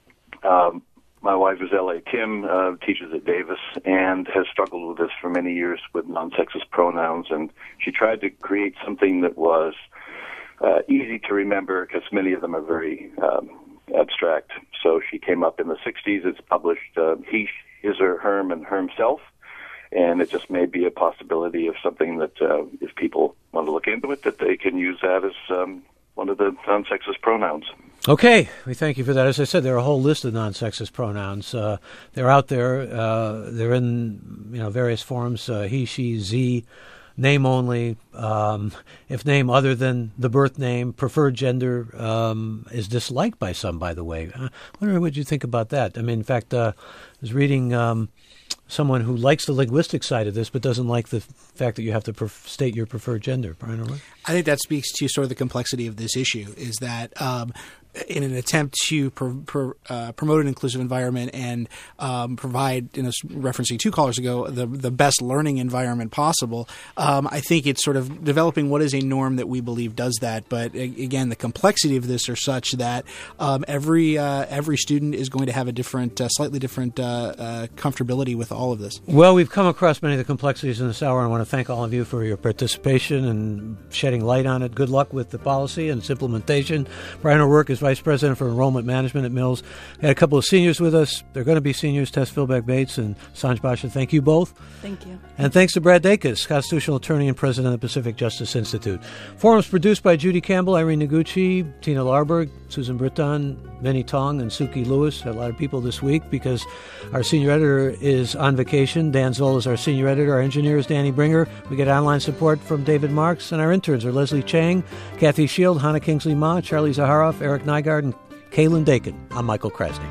um, my wife is L A Kim, uh, teaches at Davis, and has struggled with this for many years with non-sexist pronouns, and she tried to create something that was uh, easy to remember because many of them are very um, abstract. So she came up in the sixties. It's published uh, he, his, or herm, and hermself, and it just may be a possibility of something that uh, if people want to look into it, that they can use that as um, one of the non-sexist pronouns. Okay, we thank you for that. As I said, there are a whole list of non-sexist pronouns. Uh, they're out there. Uh, they're in you know various forms: uh, he, she, z, name only. Um, if name other than the birth name, preferred gender um, is disliked by some. By the way, I wonder what you think about that. I mean, in fact, uh, I was reading um, someone who likes the linguistic side of this, but doesn't like the fact that you have to pref- state your preferred gender. Brian O'Rourke? I think that speaks to sort of the complexity of this issue. Is that um, in an attempt to pr- pr- uh, promote an inclusive environment and um, provide, you know, referencing two callers ago, the the best learning environment possible, um, I think it's sort of developing what is a norm that we believe does that. But again, the complexity of this are such that um, every uh, every student is going to have a different, uh, slightly different uh, uh, comfortability with all of this. Well, we've come across many of the complexities in this hour. I want to thank all of you for your participation and shedding light on it. Good luck with the policy and its implementation. Brian O'Rourke is Vice President for Enrollment Management at Mills. We had a couple of seniors with us. They're going to be seniors, Tess Philbeck-Bates and Sanj Basha. Thank you both. Thank you. And thanks to Brad Dacus, Constitutional Attorney and President of the Pacific Justice Institute. Forum's produced by Judy Campbell, Irene Noguchi, Tina Larberg, Susan Britton, Vinnie Tong, and Suki Lewis. Had a lot of people this week because our senior editor is on vacation. Dan Zoll is our senior editor. Our engineer is Danny Bringer. We get online support from David Marks. And our interns are Leslie Chang, Kathy Shield, Hannah Kingsley-Ma, Charlie Zaharoff, Eric Nygaard, and Kaylin Dakin. I'm Michael Krasny.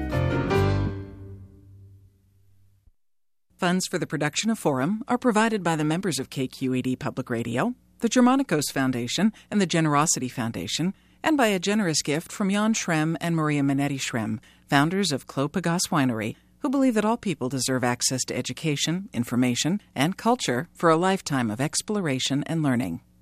Funds for the production of Forum are provided by the members of K Q E D Public Radio, the Germanicos Foundation, and the Generosity Foundation, and by a generous gift from Jan Schrem and Maria Minetti Schrem, founders of Clos Pegase Winery, who believe that all people deserve access to education, information, and culture for a lifetime of exploration and learning.